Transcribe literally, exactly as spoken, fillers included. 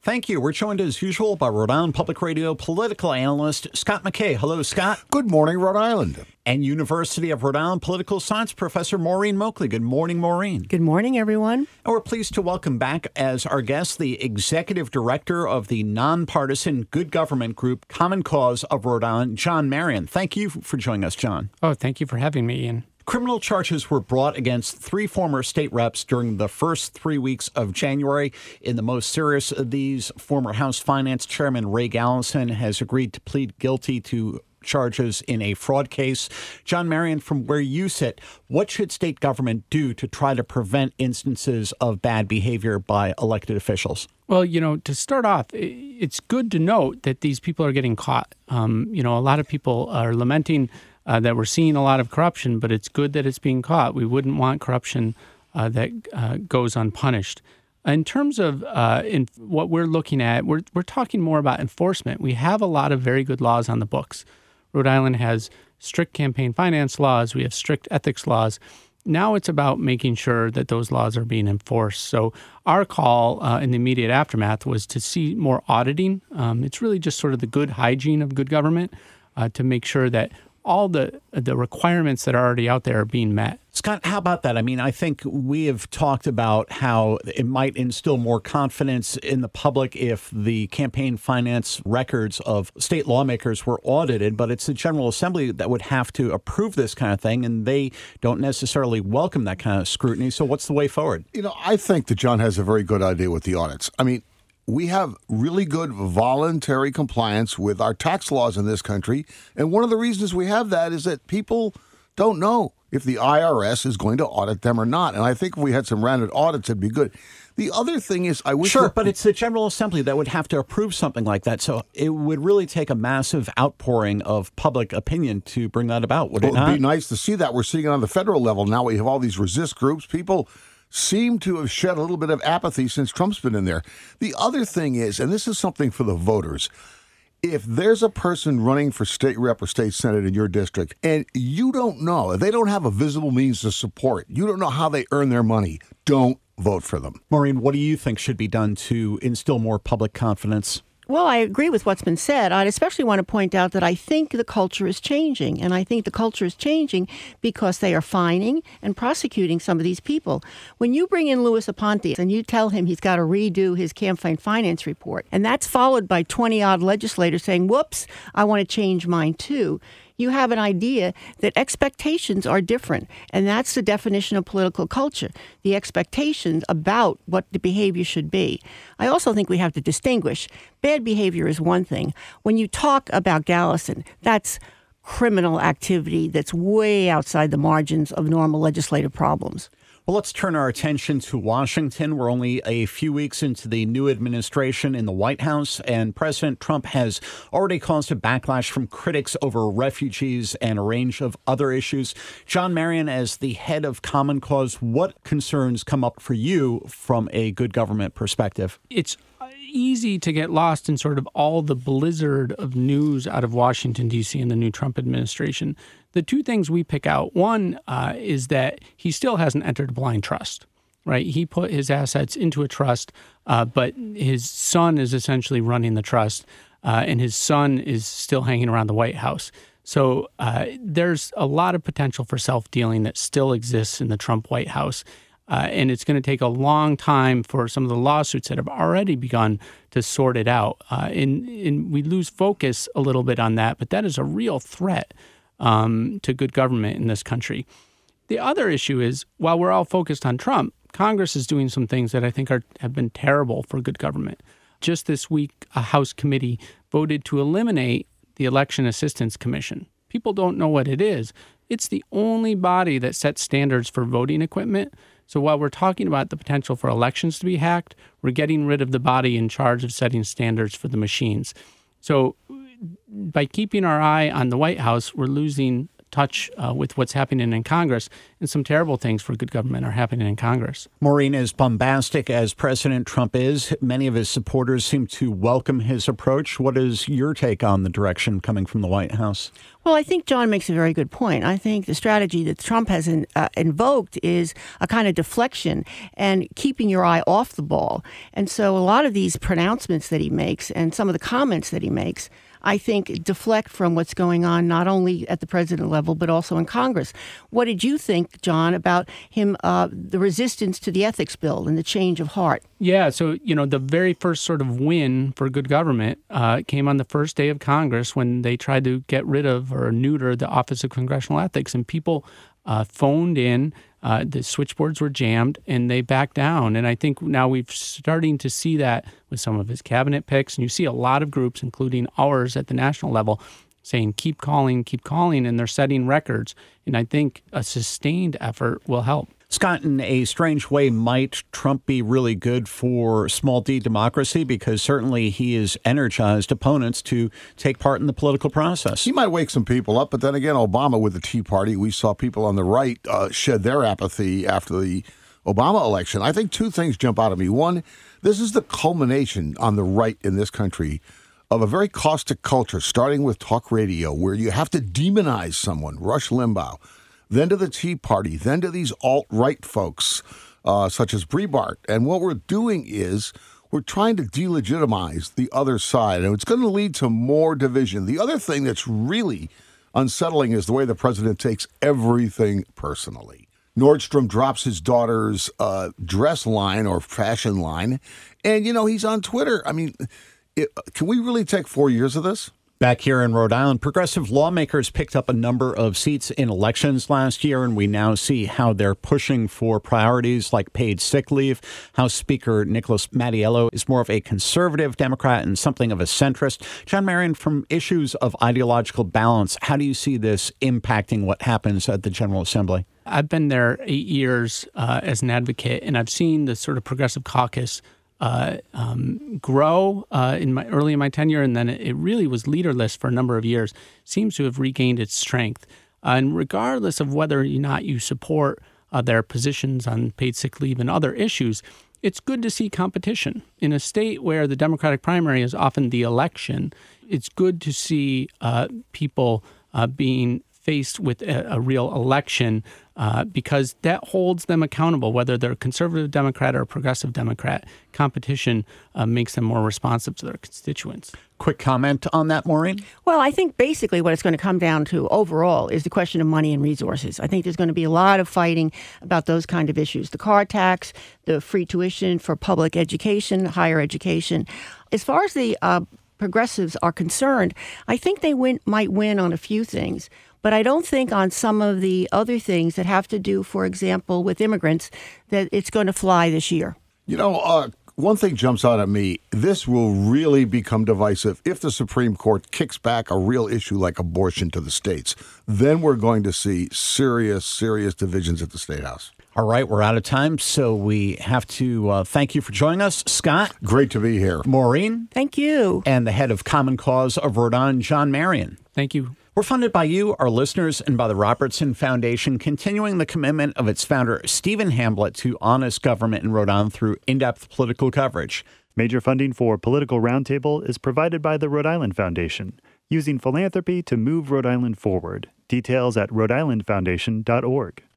Thank you. We're joined as usual by Rhode Island Public Radio political analyst Scott McKay. Hello, Scott. Good morning, Rhode Island. And University of Rhode Island political science professor Maureen Moakley. Good morning, Maureen. Good morning, everyone. And we're pleased to welcome back as our guest the executive director of the nonpartisan Good Government Group Common Cause of Rhode Island, John Marion. Thank you for joining us, John. Oh, thank you for having me, Ian. Criminal charges were brought against three former state reps during the first three weeks of January. In the most serious of these, former House Finance Chairman Ray Gallison has agreed to plead guilty to charges in a fraud case. John Marion, from where you sit, what should state government do to try to prevent instances of bad behavior by elected officials? Well, you know, to start off, it's good to note that these people are getting caught. Um, you know, a lot of people are lamenting Uh, that we're seeing a lot of corruption, but it's good that it's being caught. We wouldn't want corruption uh, that uh, goes unpunished. In terms of uh, in what we're looking at, we're we're talking more about enforcement. We have a lot of very good laws on the books. Rhode Island has strict campaign finance laws. We have strict ethics laws. Now it's about making sure that those laws are being enforced. So our call uh, in the immediate aftermath was to see more auditing. Um, it's really just sort of the good hygiene of good government uh, to make sure that all the the requirements that are already out there are being met. Scott, how about that? I mean, I think we have talked about how it might instill more confidence in the public if the campaign finance records of state lawmakers were audited, but it's the General Assembly that would have to approve this kind of thing, and they don't necessarily welcome that kind of scrutiny. So what's the way forward? You know, I think that John has a very good idea with the audits. I mean, we have really good voluntary compliance with our tax laws in this country. And one of the reasons we have that is that people don't know if the I R S is going to audit them or not. And I think if we had some rounded audits, it'd be good. The other thing is, I wish... Sure, that, but it's the General Assembly that would have to approve something like that. So it would really take a massive outpouring of public opinion to bring that about, would well, it not? It'd be nice to see that. We're seeing it on the federal level. Now we have all these resist groups. People seem to have shed a little bit of apathy since Trump's been in there. The other thing is, and this is something for the voters, if there's a person running for state rep or state senate in your district and you don't know, they don't have a visible means to support, you don't know how they earn their money, don't vote for them. Maureen, what do you think should be done to instill more public confidence? Well, I agree with what's been said. I'd especially want to point out that I think the culture is changing. And I think the culture is changing because they are fining and prosecuting some of these people. When you bring in Louis Aponte and you tell him he's got to redo his campaign finance report, and that's followed by twenty-odd legislators saying, whoops, I want to change mine too, you have an idea that expectations are different. And that's the definition of political culture, the expectations about what the behavior should be. I also think we have to distinguish. Bad behavior is one thing. When you talk about Gallison, that's criminal activity that's way outside the margins of normal legislative problems. Well, let's turn our attention to Washington. We're only a few weeks into the new administration in the White House, and President Trump has already caused a backlash from critics over refugees and a range of other issues. John Marion, as the head of Common Cause, what concerns come up for you from a good government perspective? It's easy to get lost in sort of all the blizzard of news out of Washington, D C and the new Trump administration. The two things we pick out, one uh, is that he still hasn't entered a blind trust, right? He put his assets into a trust, uh, but his son is essentially running the trust, uh, and his son is still hanging around the White House. So uh, there's a lot of potential for self-dealing that still exists in the Trump White House. Uh, and it's going to take a long time for some of the lawsuits that have already begun to sort it out. Uh, and, and we lose focus a little bit on that, but that is a real threat um, to good government in this country. The other issue is, while we're all focused on Trump, Congress is doing some things that I think are have been terrible for good government. Just this week, a House committee voted to eliminate the Election Assistance Commission. People don't know what it is. It's the only body that sets standards for voting equipment. So while we're talking about the potential for elections to be hacked, we're getting rid of the body in charge of setting standards for the machines. So by keeping our eye on the White House, we're losing touch uh, with what's happening in Congress, and some terrible things for good government are happening in Congress. Maureen, as bombastic as President Trump is, many of his supporters seem to welcome his approach. What is your take on the direction coming from the White House? Well, I think John makes a very good point. I think the strategy that Trump has in, uh, invoked is a kind of deflection and keeping your eye off the ball. And so a lot of these pronouncements that he makes and some of the comments that he makes, I think, deflect from what's going on not only at the president level, but also in Congress. What did you think, John, about him, uh, the resistance to the ethics bill and the change of heart? Yeah, so, you know, the very first sort of win for good government uh, came on the first day of Congress when they tried to get rid of or neuter the Office of Congressional Ethics. And people uh, phoned in, uh, the switchboards were jammed, and they backed down. And I think now we're starting to see that with some of his cabinet picks. And you see a lot of groups, including ours at the national level, saying, keep calling, keep calling, and they're setting records. And I think a sustained effort will help. Scott, in a strange way, might Trump be really good for small d democracy? Because certainly he has energized opponents to take part in the political process. He might wake some people up, but then again, Obama with the Tea Party, we saw people on the right uh, shed their apathy after the Obama election. I think two things jump out at me. One, this is the culmination on the right in this country of a very caustic culture, starting with talk radio, where you have to demonize someone, Rush Limbaugh, then to the Tea Party, then to these alt-right folks, uh, such as Breitbart. And what we're doing is we're trying to delegitimize the other side, and it's going to lead to more division. The other thing that's really unsettling is the way the president takes everything personally. Nordstrom drops his daughter's uh, dress line or fashion line, and, you know, he's on Twitter. I mean, it, can we really take four years of this? Back here in Rhode Island, progressive lawmakers picked up a number of seats in elections last year, and we now see how they're pushing for priorities like paid sick leave. House Speaker Nicholas Mattiello is more of a conservative Democrat and something of a centrist. John Marion, from issues of ideological balance, how do you see this impacting what happens at the General Assembly? I've been there eight years uh, as an advocate, and I've seen the sort of progressive caucus Uh, um, grow uh, in my early in my tenure, and then it, it really was leaderless for a number of years. Seems to have regained its strength. Uh, and regardless of whether or not you support uh, their positions on paid sick leave and other issues, it's good to see competition. In a state where the Democratic primary is often the election, it's good to see uh, people uh, being faced with a, a real election uh, because that holds them accountable, whether they're a conservative Democrat or a progressive Democrat. Competition uh, makes them more responsive to their constituents. Quick comment on that, Maureen? Well, I think basically what it's going to come down to overall is the question of money and resources. I think there's going to be a lot of fighting about those kind of issues. The car tax, the free tuition for public education, higher education. As far as the uh, progressives are concerned, I think they win, might win on a few things. But I don't think on some of the other things that have to do, for example, with immigrants, that it's going to fly this year. You know, uh, one thing jumps out at me. This will really become divisive if the Supreme Court kicks back a real issue like abortion to the states. Then we're going to see serious, serious divisions at the State House. All right, we're out of time, so we have to uh, thank you for joining us, Scott. Great to be here. Maureen. Thank you. And the head of Common Cause of Rhode Island, John Marion. Thank you. We're funded by you, our listeners, and by the Robertson Foundation, continuing the commitment of its founder, Stephen Hamblett, to honest government in Rhode Island through in-depth political coverage. Major funding for Political Roundtable is provided by the Rhode Island Foundation, using philanthropy to move Rhode Island forward. Details at rhode island foundation dot org.